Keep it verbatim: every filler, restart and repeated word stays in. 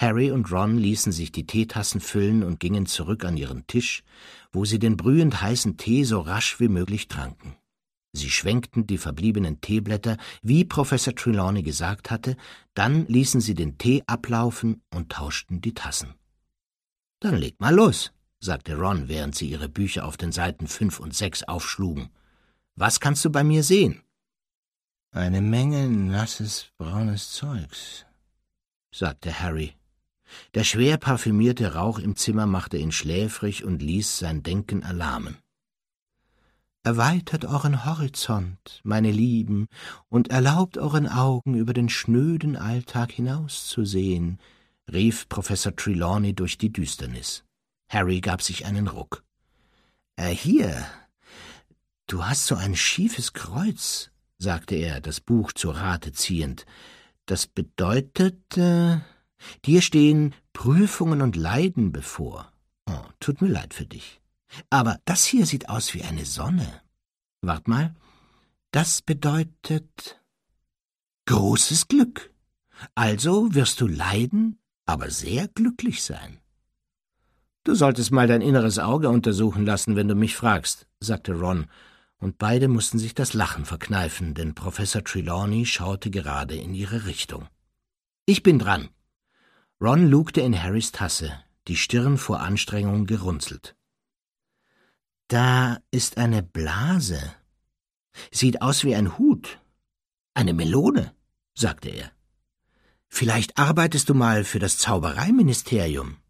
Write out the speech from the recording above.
Harry und Ron ließen sich die Teetassen füllen und gingen zurück an ihren Tisch, wo sie den brühend heißen Tee so rasch wie möglich tranken. Sie schwenkten die verbliebenen Teeblätter, wie Professor Trelawney gesagt hatte, dann ließen sie den Tee ablaufen und tauschten die Tassen. »Dann leg mal los«, sagte Ron, während sie ihre Bücher auf den Seiten fünf und sechs aufschlugen. »Was kannst du bei mir sehen?« »Eine Menge nasses, braunes Zeugs«, sagte Harry. Der schwer parfümierte Rauch im Zimmer machte ihn schläfrig und ließ sein Denken erlahmen. »Erweitert euren Horizont, meine Lieben, und erlaubt euren Augen über den schnöden Alltag hinauszusehen«, rief Professor Trelawney durch die Düsternis. Harry gab sich einen Ruck. »Äh, hier, du hast so ein schiefes Kreuz«, sagte er, das Buch zur Rate ziehend. »Das bedeutet, äh, dir stehen Prüfungen und Leiden bevor. Oh, tut mir leid für dich. Aber das hier sieht aus wie eine Sonne. Wart mal, das bedeutet großes Glück. Also wirst du leiden, aber sehr glücklich sein.« »Du solltest mal dein inneres Auge untersuchen lassen, wenn du mich fragst«, sagte Ron, und beide mussten sich das Lachen verkneifen, denn Professor Trelawney schaute gerade in ihre Richtung. »Ich bin dran.« Ron lugte in Harrys Tasse, die Stirn vor Anstrengung gerunzelt. »Da ist eine Blase. Sieht aus wie ein Hut. Eine Melone«, sagte er. »Vielleicht arbeitest du mal für das Zaubereiministerium.